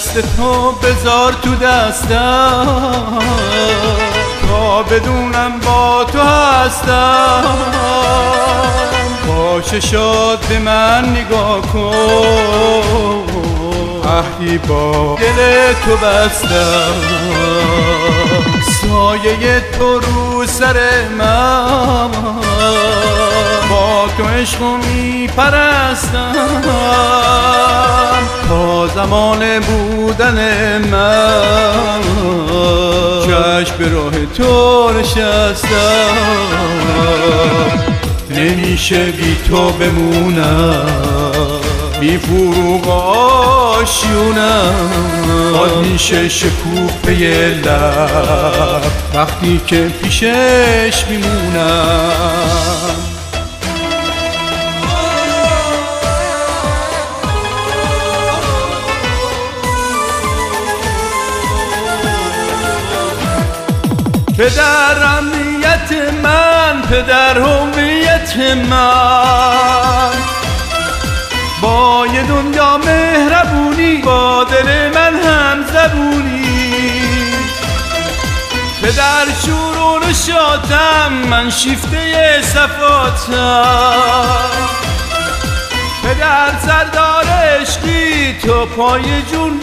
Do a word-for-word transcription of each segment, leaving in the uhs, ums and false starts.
دست تو بذار تو دستم تا بدونم با تو هستم. با چشات به من نگاه کن، عهدی با دل تو بستم. سایه تو رو سر من، با تو عشق می پرستم. تا زمان بودن من چشم به راه تو نشستم. نمیشه بی تو بمونم، بی فروغ آشیونم. باد میشه شکوفه لب وقتی که پیشش میمونم. پدر امنیت من، پدر هویت من، با یه دنیا مهربونی با دل من هم زبونی. پدر شور و نشاطم، من شیفته صفاتم. پدر سردار عشقی، تو پای جون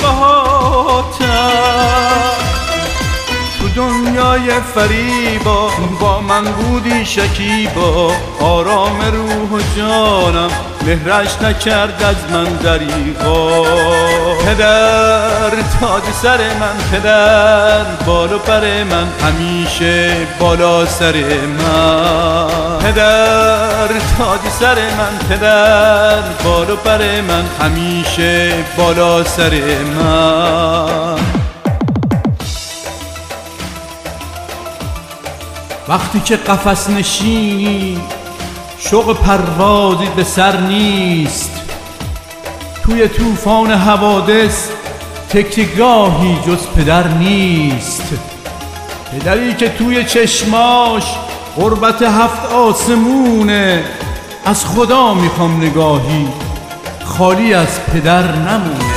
بهاتم. تو دنیای فریبا با من بودی شکیبا، آرام روح و جانم مهرش نکرد از من دریغا. پدر تاج سر من، پدر بال و پر من، همیشه بالا سر من. پدر تاج سر من، پدر بال و پر من، همیشه بالا سر من. وقتی که قفس نشینی شوق پروازی به سر نیست، توی طوفان حوادث تکیه‌گاهی جز پدر نیست. پدری که توی چشماش غربت هفت آسمونه، از خدا میخوام نگاهی خالی از پدر نمونه.